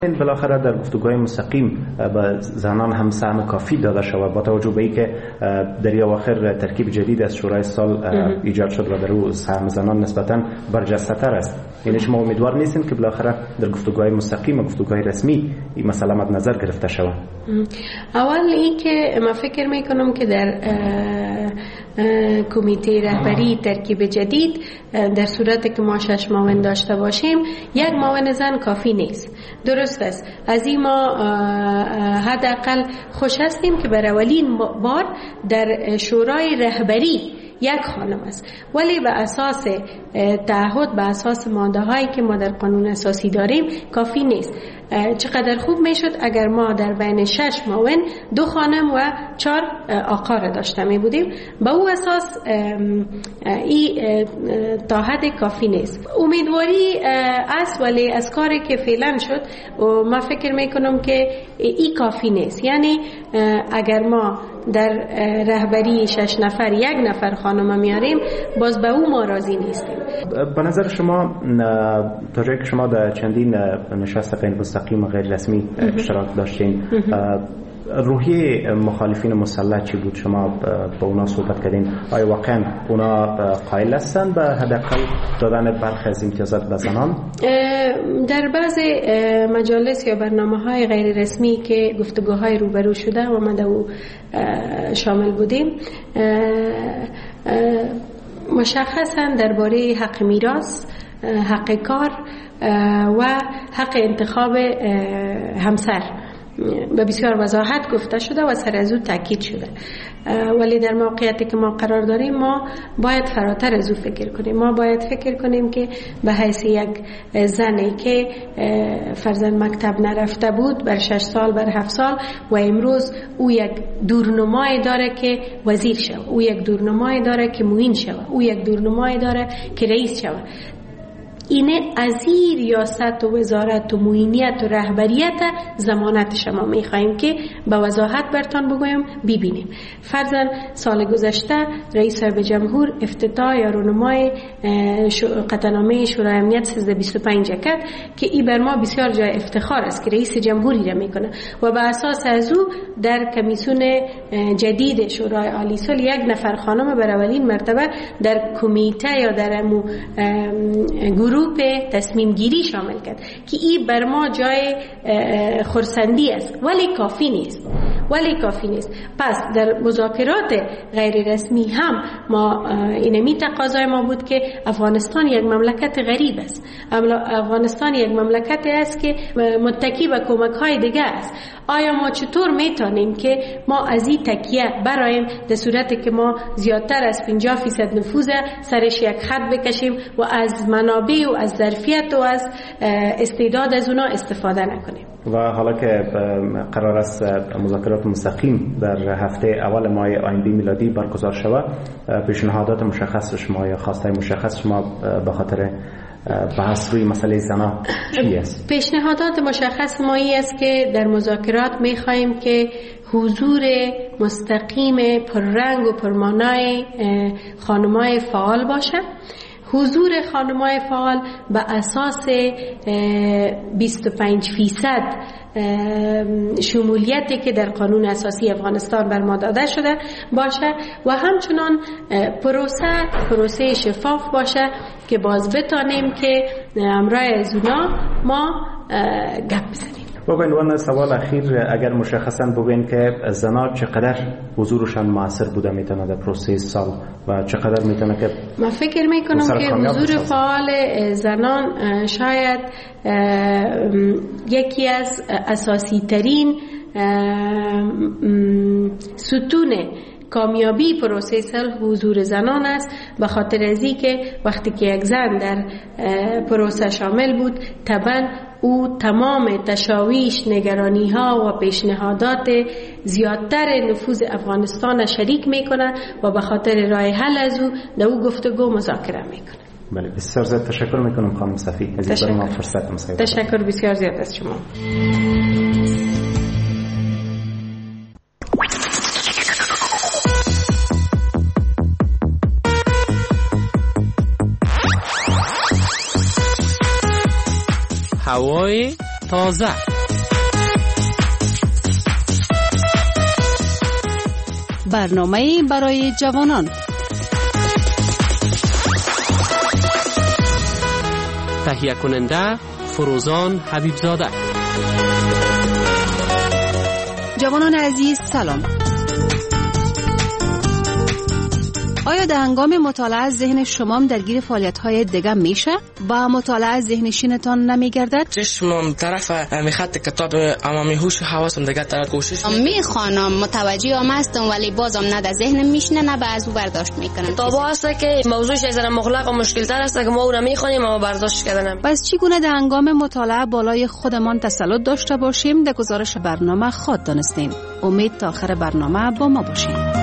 بالاخره در گفتگوهای مستقیم به زنان هم سهم کافی داده شود با توجه به اینکه در اواخر ترکیب جدید از شورای سال ایجاد شد و در او سهم زنان نسبتاً برجسته‌تر است. یعنی شما امیدوار نیستین که بالاخره در گفتگوهای مستقیم و گفتگوهای رسمی این مسئله مد نظر گرفته شود؟ اول این که من فکر میکنم که در کمیته رهبری ترکیب جدید در صورتی که ما 6 معاون داشته باشیم 1 معاون زن کافی نیست. درست است، از این ما حداقل خوش هستیم که بر اولین بار در شورای رهبری 1 خانم است، ولی به اساس تعهد، به اساس ماده هایی که ما در قانون اساسی داریم کافی نیست. چقدر خوب میشد اگر ما در بین 6 معاون 2 خانم و 4 آقا را داشته می بودیم. به او اساس این تا حد کافی نیست. امیدواری است، ولی از کاری که فعلا شد ما فکر می کنم که این کافی نیست. یعنی اگر ما در رهبری 6 نفر 1 نفر خانم میاریم، باز به او ما راضی نیستیم. به نظر شما تا جایی که شما در چندین نشست غیر مستقیم و غیر رسمی اشتراک داشتین، روحیه مخالفین مسلح چی بود؟ شما با اونا صحبت کردین، آیا واقعا اونا قائل هستند به حداقل دادن برخی از امتیازات به زنان؟ در بعض مجالس یا برنامه‌های غیر رسمی که گفتگوهای روبرو شده و ما در او شامل بودیم، مشخصا درباره حق میراث، حق کار و حق انتخاب همسر به بسیار وضاحت گفته شده و سر از او تاکید شده. ولی در موقعیتی که ما قرار داریم ما باید فراتر از او فکر کنیم. ما باید فکر کنیم که به حیث 1 زنی که فرزند مکتب نرفته بود بر 6 سال بر 7 سال و امروز او 1 دورنمای داره که وزیر شود، او 1 دورنمای داره که معین شود، او 1 دورنمای داره که رئیس شود. اینه از این ریاست و وزارت و معینیت و رهبریت ضمانت شما میخواییم که به وضاحت برتان بگویم ببینیم. فرضاً سال گذشته رئیس صاحب جمهور افتتاح یا رونمای قطعنامه شورای امنیت 1325 کرد که این بر ما بسیار جای افتخار است که رئیس جمهوری را میکنه و به اساس از او در کمیسیون جدید شورای عالی صلح 1 نفر خانم بر اولین مرتبه در کمیته یا در گروه تصمیم گیری شامل کرد که این بر ما جای خرسندی است، ولی کافی نیست. پس در مذاکرات غیر رسمی هم ما اینمی تقاضای ما بود که افغانستان 1 مملکت غریب است، افغانستان 1 مملکت است که متکی به کمک های دیگه است. آیا ما چطور میتونیم که ما از این تکیه برایم در صورتی که ما زیادتر از 50% نفوذ سرش 1 خط بکشیم و از منابع و از ظرفیت و از استعداد از اونا استفاده نکنیم؟ و حالا که قرار است مذاکرات مستقیم در هفته اول ماه آینده میلادی برگزار شود، پیشنهادات مشخص شما یا خواستهای مشخص شما به خاطر بحث روی مسئله زنان چی است؟ پیشنهادات مشخص ما این است که در مذاکرات می‌خواهیم که حضور مستقیم پررنگ و پرمانای خانم‌های فعال باشه. حضور خانم‌های فعال به اساس 25% شمولیتی که در قانون اساسی افغانستان بر ما داده شده باشه و همچنان پروسه شفاف باشه که باز بتانیم که همراه از اونا ما گپ بزنیم. با عنوان سوال اخیر، اگر مشخصا بگوین که زنان چقدر حضورشان موثر بوده میتونه در پروسه سال و چقدر میتونه که من فکر میکنم که حضور فعال زنان شاید یکی از اساسی ترین ستون کامیابی پروسه صلح حضور زنان است، به خاطر ازی که وقتی که 1 زن در پروسه شامل بود طبعا او تمام تشاویش، نگرانی ها و پیشنهادات زیادتر نفوذ افغانستان شریک میکنه و به خاطر راه حل از او در او گفتگو مذاکره میکنه. بله، بسیار زیاد تشکر میکنم خانم صفی از اینکه ما فرصت مصاحبه. تشکر بسیار زیاد از شما. هوای تازه برنامه برای جوانان. تهیه کننده فروزان حبیبزاده. جوانان عزیز سلام. آیا در هنگام مطالعه ذهن شما درگیر فعالیت‌های دیگه میشه و مطالعه ذهنشینتان نمیگردد؟ چشمم طرف میخط کتاب اما میهوش حواسم دیگه طرف کوشش میخوانم، متوجه هم هستم ولی بازم نه در ذهنم میشنه نه به از او برداشت میکنم. کتابا هست که موضوعش از مغلق و مشکل تر است که ما اون میخوانیم اما برداشت کردنم. پس چگونه در هنگام مطالعه بالای خودمان تسلط داشته باشیم؟ در گزارش برنامه خود دانستین. امید تا آخر برنامه با ما باشین.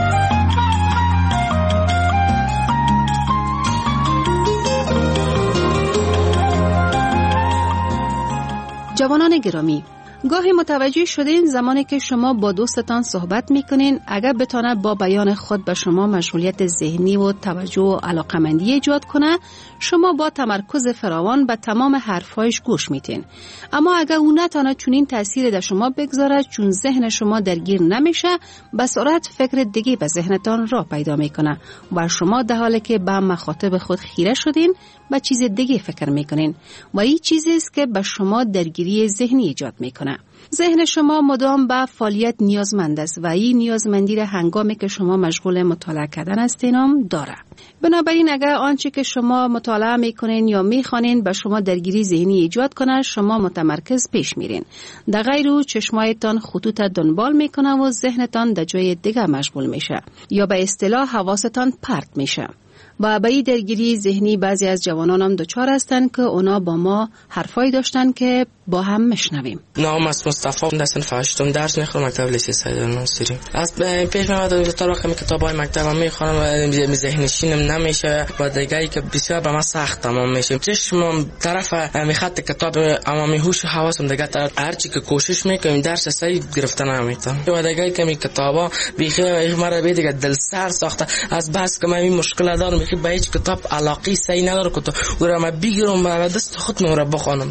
جوانان گرامی، گاهی متوجه شدین زمانی که شما با دوستتان صحبت میکنین اگر بتونه با بیان خود به شما مشغولیت ذهنی و توجه و علاقمندی ایجاد کنه، شما با تمرکز فراوان به تمام حرفایش گوش میتین. اما اگر اون نتونه چنین تأثیر در شما بگذاره چون ذهن شما درگیر نمیشه، به سرعت فکر دیگه به ذهنتان راه پیدا میکنه و شما در حالی که به مخاطب خود خیره شدین به چیز دیگه فکر میکنین و این چیزی است که به شما درگیری ذهنی ایجاد میکنه. ذهن شما مدام به فعالیت نیازمند است و این نیازمندی را هنگامی که شما مشغول مطالعه کردن هستین داره. بنابراین اگر آنچه که شما مطالعه میکنین یا میخوانین به شما درگیری ذهنی ایجاد کنه، شما متمرکز پیش میرین. در غیر او چشمایتان خطوط دنبال میکنه و ذهنتان در جای دیگه مشغول میشه یا به اصطلاح حواستان پرت میشه. و به این درگیری ذهنی بعضی از جوانان هم دچار هستند که اونا با ما حرفایی داشتن که با هم میشنویم. نام است مصطفی، در صنف 8 درس میخونم، مکتب لیسه سید ناصری. از پیش میاد تا وقتی کتابای مکتبم میخونم و ذهنشینم نمیشه و دیگه که بسیار به من سخت تمام میشه. چشمم طرف میخط کتاب اما میهوش حواسم دیگه طرف هر چی که کوشش میکنم درس صحیح گرفتن نمیتونم. و دیگه که می کتابا بیخی مرا به دیگه دل سر ساخته از بس که من این مشکل دارم که به هیچ کتاب علاقه صحیح نداره که تو را من بگیرم و دست خود را بخوانم.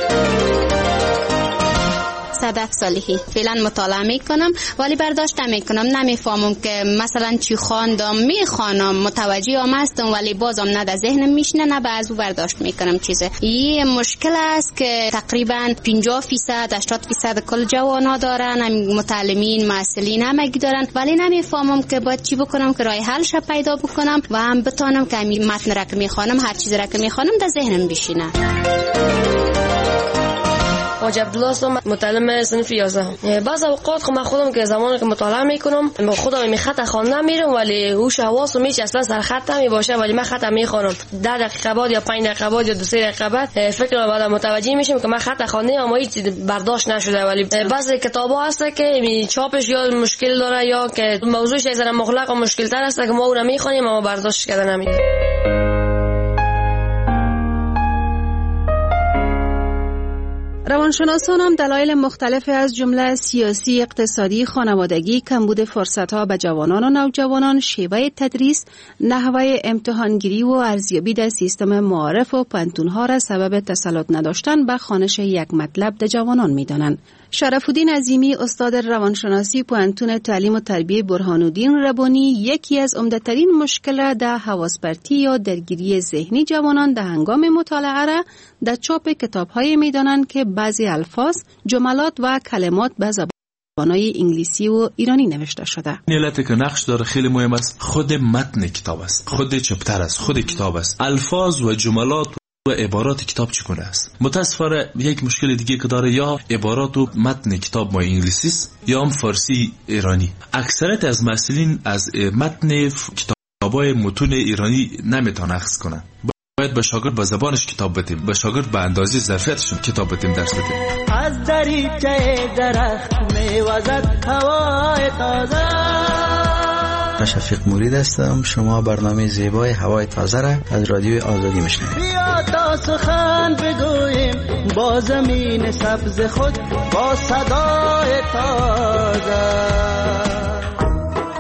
صدف صالحی فعلا مطالعه میکنم ولی برداشت نمیکنم، نمیفهمم که مثلا چی خواندم، میخوانم، متوجه هم هستم ولی بازم نه در ذهنم میشنه نه به از او برداشت میکنم چیزه. این مشکل است که تقریبا 50% 80% کل جوانا دارن، هم متعلمین مسئولین همگی دارن، ولی نمیفهمم که باید چی بکنم که راه حلش پیدا بکنم و هم بتونم که متن را که میخوانم هر چیز را که میخوانم در ذهنم بشینه. حاج عبدالله هستم، متعلم صنف 11. بعض اوقات خب من خودم که زمانی که مطالعه میکنم خودم می خط خواندن میرم ولی هوش حواسم هیچ اصلا سر خط نمیباشه ولی من خط میخوانم 10 دقیقه بعد یا 5 دقیقه بعد یا 2-3 دقیقه بعد فکر بعد متوجه میشم که من خط خواندم اما هیچ برداشت نشده. ولی بعضی کتابا هست که چاپش یا مشکل داره یا که موضوعش از مغلق و مشکل تر است که ما اون میخوانیم اما برداشت کردن نمیتونیم. روانشناسان هم دلایل مختلفی از جمله سیاسی، اقتصادی، خانوادگی، کمبود فرصت‌ها به جوانان و نوجوانان، شیوه تدریس، نحوه امتحانگیری و ارزیابی در سیستم معارف و پانتون‌ها را سبب تسلط نداشتن به خوانش یک مطلب در جوانان می‌دانند. شرف‌الدین عظیمی، استاد روانشناسی پانتون تعلیم و تربیت برهان‌الدین ربانی، یکی از عمده‌ترین مشکلات در حواس‌پرتی یا درگیری ذهنی جوانان در هنگام مطالعه را در چاپ کتاب‌های می‌دانند که بعضی الفاظ، جملات و کلمات به زبان‌های انگلیسی و ایرانی نوشته شده. این علت که نقش داره خیلی مهم است، خود متن کتاب است، خود چپتر است، خود کتاب است. الفاظ و جملات و عبارات کتاب چگونه است؟ متاسفانه یک مشکل دیگه که داره یا عبارات و متن کتاب ما انگلیسی است یا هم فارسی ایرانی. اکثریت از مسئولین از متن کتابای متون ایرانی نمیتونن اخذ کنن. باید به شاگرد با زبانش کتاب بدیم، به شاگرد به اندازه ظرفیتشون کتاب بدیم، درس بدیم. از دریچه درخت میوزد هوای تازه. من شفیق مرید هستم. شما برنامه زیبای هوای تازه را از رادیو آزادی میشنوید. بیا تا سخن بگوییم با زمین سبز خود، با صدای تازه.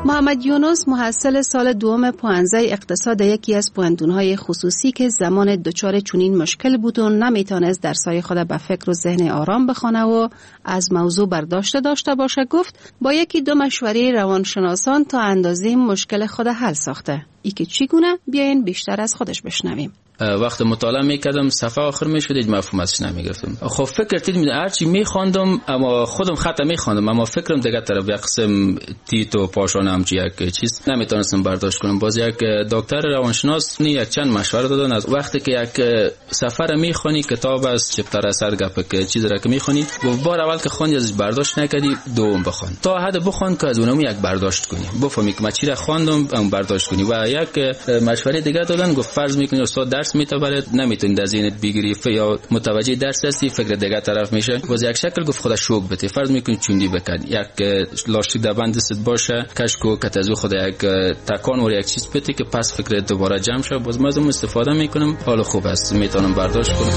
محمد یونس محصل سال دوم پوانزه اقتصاد یکی از پوهنتون‌های خصوصی که زمان دچار چنین مشکل بود و نمیتونست درسای خود به فکر و ذهن آرام بخونه و از موضوع برداشت داشته باشه گفت با یکی دو مشوره روانشناسان تا اندازه مشکل خود حل ساخته. ای که چگونه بیاین بیشتر از خودش بشنویم. وقت مطالعه میکردم صفحه آخر میشد هیچ مفهوم ازش نمیگرفتم. خب فکر تید هرچی میخواندم اما خودم خط میخواندم اما فکرم دیگه طرف یک قسم تیت و پاشان همچی یک چیز نمیتونستم برداشت کنم. باز یک دکتر روانشناس یک چند مشوره دادن از وقتی که یک سفر میخونی کتاب از چپتر اثر گپ که چیز را که میخونی گفت بار اول که خوندی ازش برداشت نکردی دوم بخون تا حد بخون که از اونم یک برداشت کنی بفهمی که من چی را خواندم اون برداشت کنی. و یک مشوره دیگه دادن گفت فرض میکنی استاد درس میتونه نمیتونی از ذهنت بگیری یا متوجه درس هستی فکر دیگه طرف میشه. باز یک شکل گفت خدا شوک بده فرض میکنی چوندی بکن یک لاستیک در بند دست باشه کشکو کتازو خدا یک تکان و یک چیز بده که پس فکر دوباره جمع شه. باز من از اون استفاده میکنم حالا خوب است میتونم برداشت کنم.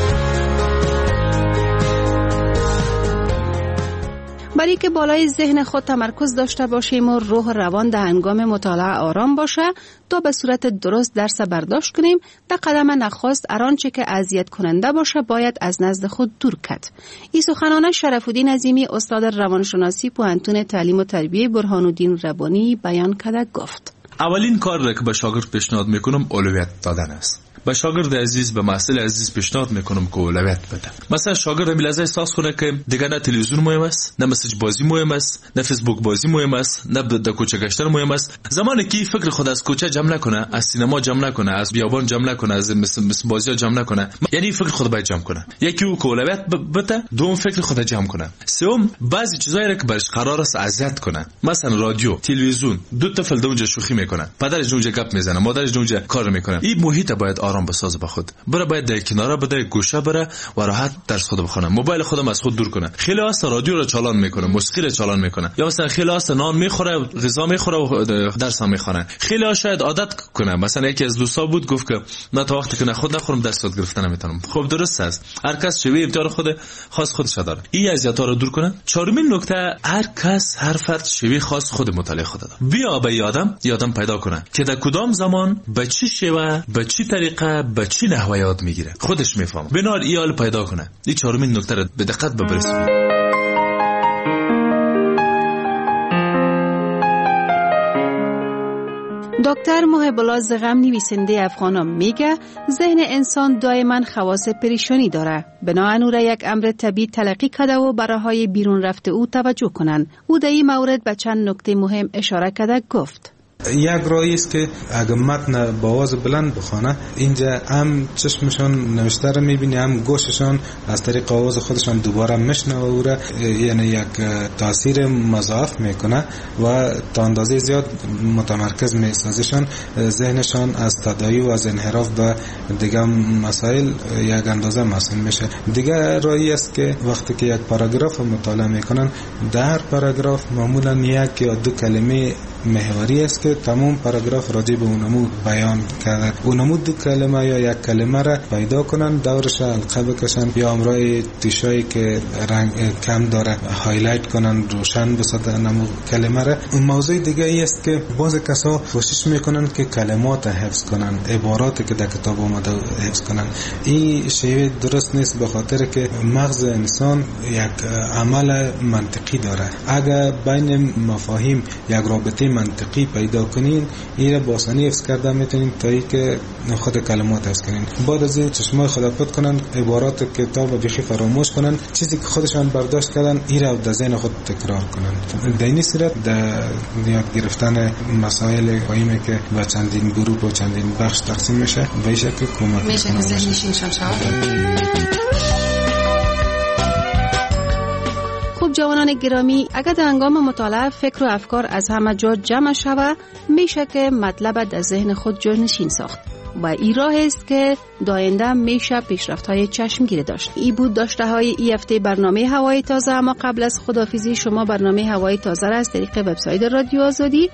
برای که بالای ذهن خود تمرکز داشته باشیم و روح روان در هنگام مطالعه آرام باشه تا به صورت درست درس برداشت کنیم در قدم نخست آنچه که اذیت کننده باشه باید از نزد خود دور کرد. این سخنان شرف‌الدین عظیمی استاد روانشناسی پوهنتون تعلیم و تربیه برهان‌الدین ربانی بیان کرده گفت اولین کار را که به شاگرد پیشنهاد میکنم اولویت دادن است. به شاگرد عزیز به محصل عزیز پیشنهاد میکنم که اولویت بده. مثلا شاگرد هم لازم احساس کنه که دیگه نه تلویزیون مهم است، نه مسیج بازی مهم است، نه فیسبوک بازی مهم است، نه در کوچه گشتن مهم است. زمانی که فکر خود از کوچه جمع نکنه، از سینما جمع نکنه، از بیابان جمع نکنه، از مثل بازی جمع نکنه، یعنی فکر خود باید جمع کنه. یکی او که اولویت بده، دوم فکر خود جمع کنه. سوم بعضی چیزایی را که برش قرار است اذیت کنه، مثلا رادیو، تلویزیون، دو طفل اونجا شوخی میکنه، پدرش اونجا گپ میزنه، مادرش اونجا کار میکنه. این محیط باید آرام بسازه به خود. برای باید در کناره بده، گوشه بره و راحت درس خود بخونه. موبایل خودم از خود دور کنه. خیلی هست رادیو رو چالان میکنه، موسیقی رو چالان میکنه، یا مثلا خیلی هست نان میخوره، غذا میخوره و درس هم میخونه. خیلی ها شاید عادت کنه. مثلا یکی از دوستا بود گفت که من تا وقتی که خود نخورم درس یاد گرفتن نمیتونم. خب درست است. هر کس شوی امتیاز خود خاص خودش داره. این اذیت‌ها رو دور کنه. چهارمین نکته هر کس هر فرد شوی خاص خود مطالعه خود داره. بیا به یادم پیدا کنه که در کدام زمان به چی شیوه، به چی طریقه، به چی نحوه یاد میگیره. خودش میفهمه. بنار ایال پیدا کنه. این چهارمین نکته رو به دقت ببرسید. دکتر محب الله زغم نویسنده افغانم میگه ذهن انسان دائما خواص پریشانی داره. بنابراین او را یک امر طبیعی تلقی کرده و برای بیرون رفته او توجه کنن. او در این مورد به چند نکته مهم اشاره کرده گفت یک راهی است که اگر متن با آواز بلند بخونه اینجا هم چشمشان نوشته رو میبینی هم گوششان از طریق آواز خودشان دوباره میشنوه و را یعنی یک تاثیر مضاعف میکنه و تا اندازه زیاد متمرکز میسازشان. ذهنشان از تداعی و از انحراف به دیگه مسائل یک اندازه مسئول میشه. دیگه راهی است که وقتی که یک پاراگراف مطالعه میکنن در پاراگراف معمولا یک یا دو کلمه محوری است که تمام پاراگراف راجع به اونمو بیان کرده. اونمو دو کلمه یا یک کلمه را پیدا کنن، دورش حلقه بکشن یا امرای تیشایی که رنگ کم داره هایلایت کنن، روشن بسازن اونمو کلمه را. اون موضوع دیگه ای است که بعضی کسا کوشش میکنن که کلمات حفظ کنن، عباراتی که در کتاب اومده حفظ کنن. این شیوه درست نیست به خاطر که مغز انسان یک عمل منطقی داره. اگر بین مفاهیم یک رابطه منطقی پیدا کنین این را با آسانی حفظ کرده میتونین تا ای که خود کلمات حفظ کنین. بعد از این چشمای خود پد کنن، عبارات کتاب بیخی فراموش کنن، چیزی که خودشان برداشت کردن این را در ذهن خود تکرار کنن. در این صورت در یاد گرفتن مسائل مهمی که به چندین گروه و چندین بخش تقسیم میشه به این شکل کمک میشه که ذهنشین شود. جوانان گرامی، اگر در هنگام مطالعه فکر و افکار از همه جا جمع شود میشه که مطلب در ذهن خود جانشین ساخت و این راه است که داینده میشه پیشرفت‌های چشمگیر داشت. این بود داشته های این هفته برنامه هوای تازه. اما قبل از خداحافظی شما برنامه هوای تازه را از طریق وبسایت رادیو آزادی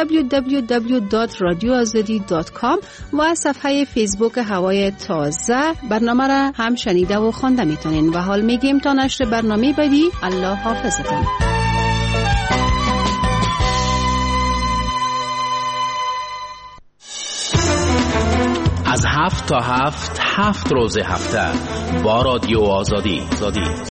www.radioazadi.com و صفحه فیسبوک هوای تازه برنامه را هم شنیده و خوانده میتونین. و حال میگیم تا نشر برنامه بعدی الله حافظتون. 7 تا 7 روز هفته با رادیو آزادی.